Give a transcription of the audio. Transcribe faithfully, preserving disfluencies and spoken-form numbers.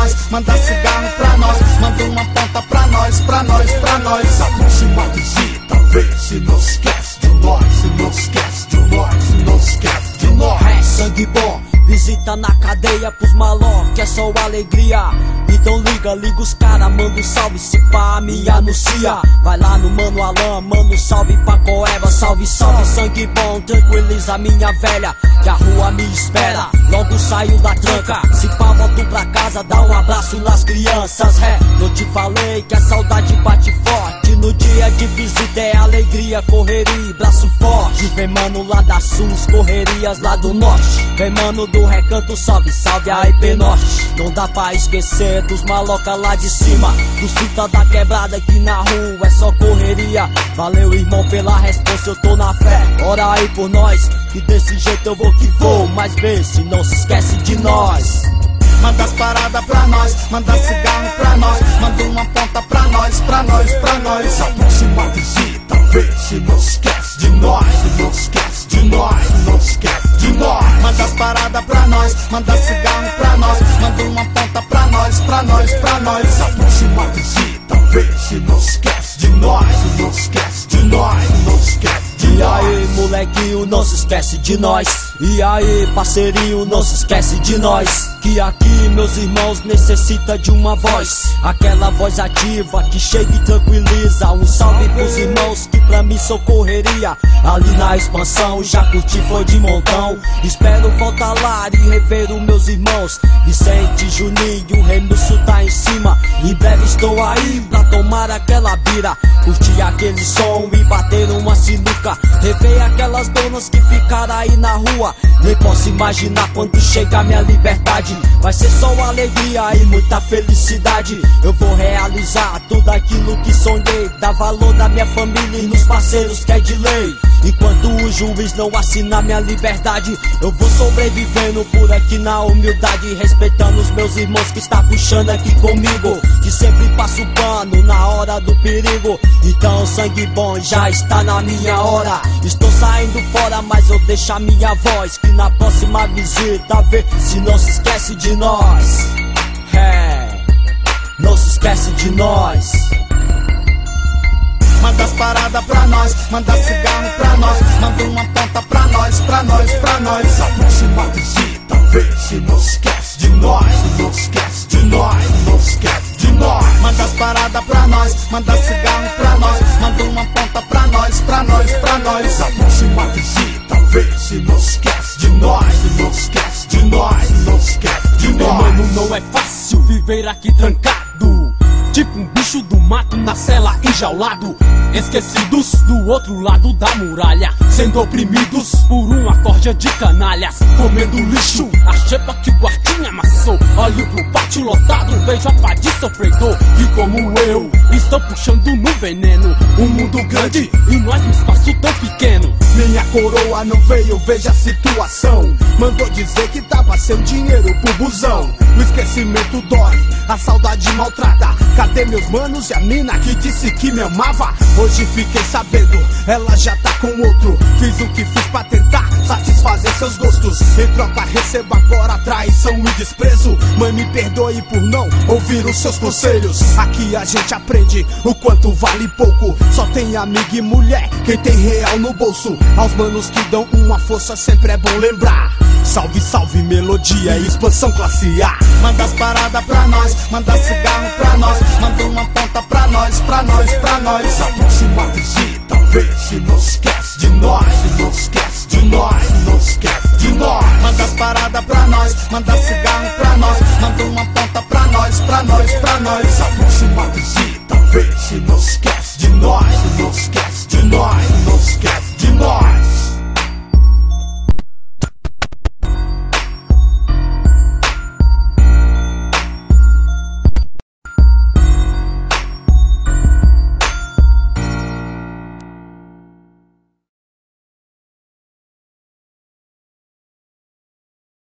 nós, manda cigarro pra nós, manda uma ponta pra nós, pra nós, pra nós. Aproxima, visita, vê se não esquece de nós, se não esquece de nós, se não esquece de nós. É sangue bom, visita na cadeia pros maló, que é só alegria. Então liga, liga os cara, manda um salve, se pá, me anuncia. Vai lá no Mano Alan, manda um salve pra Coeba. Salve, salve, sangue bom, tranquiliza minha velha, que a rua me espera. Logo saio da tranca, se pá, volto pra casa, dá um abraço nas crianças. É, eu te falei que a saudade bate forte. No dia de visita é alegria, correria, braço forte. Vem mano lá da Sus, correrias lá do norte. Vem mano do Recanto, salve, salve a I P Norte. Não dá pra esquecer dos maloca lá de cima, dos fita da quebrada que na rua é só correria. Valeu irmão pela resposta, eu tô na fé. Ora aí por nós, que desse jeito eu vou que vou. Mas vê se não se esquece de nós. Manda as paradas pra nós, manda cigarro pra nós, manda uma ponta pra nós, pra nós, pra nós. Aproxima, visita, vê se não esquece de nós, se não esquece de nós, se não esquece de nós. Manda as paradas pra nós, manda cigarro pra nós, manda uma ponta pra nós, pra nós, pra nós. Aproxima, visita, vê se não esquece de nós, se não esquece de nós, se não esquece de E nós. aí molequinho, não se esquece de nós. E aí parceirinho, não se esquece de nós. Que aqui meus irmãos necessita de uma voz, aquela voz ativa que chega e tranquiliza. Um salve pros irmãos que pra mim socorreria. Ali na expansão já curti foi de montão. Espero voltar lá e rever os meus irmãos Vicente, Juninho, Remilson tá em cima. Em breve estou aí pra tomar aquela bira, curtir aquele som e bater uma sinuca. Rever aquelas donas que ficaram aí na rua. Nem posso imaginar quando chegar minha liberdade. Vai ser só alegria e muita felicidade. Eu vou realizar tudo aquilo que sonhei, dar valor na minha família e nos parceiros que é de lei. Enquanto o juiz não assinar minha liberdade, eu vou sobrevivendo por aqui na humildade, respeitando os meus irmãos que está puxando aqui comigo, que sempre passo pano na hora do perigo. Então sangue bom já está na minha hora. Estou saindo fora, mas eu deixo a minha voz, que na próxima visita vê se não se esquece de nós. É, não se esquece de nós. Manda as paradas pra nós, manda cigarro pra nós, manda uma ponta pra nós, pra nós, pra nós. Aproxima, visita, vê se não esquece de nós, se não esquece de nós, se não esquece de nós. Manda as paradas pra nós, manda cigarro pra nós, manda uma ponta pra nós, pra nós, pra nós. Aproxima, visita, vê se não esquece de nós, se não esquece de nós, se não esquece de Meu nós. mano, não é fácil viver aqui trancado, tipo um bicho do mato na cela enjaulado, esquecidos do outro lado da muralha, sendo oprimidos por uma corja de canalhas, comendo lixo, a xepa que o guardinha amassou. Olho pro pátio lotado, vejo a pá de sofredor, e como eu, estou puxando no veneno. Um mundo grande e nós num espaço tão pequeno. Minha coroa não veio, veja a situação. Mandou dizer que tava sem dinheiro pro busão. O esquecimento dói, a saudade maltrata. Cadê meus manos e a mina que disse que me amava? Hoje fiquei sabendo, ela já tá com outro. Fiz o que fiz pra tentar satisfazer seus gostos. Em troca recebo agora traição e desprezo. Mãe, me perdoe por não ouvir os seus conselhos. Aqui a gente aprende o quanto vale pouco. Só tem amiga e mulher, quem tem real no bolso. Aos manos que dão uma força sempre é bom lembrar. Salve, salve, melodia e expansão classe A. Manda as paradas pra nós, manda cigarro pra nós, manda uma ponta pra nós, pra nós, pra nós. Aproxima, visita, vê se não esquece de nós, se não esquece de nós, se não esquece de nós. Manda as paradas pra nós, manda cigarro pra nós,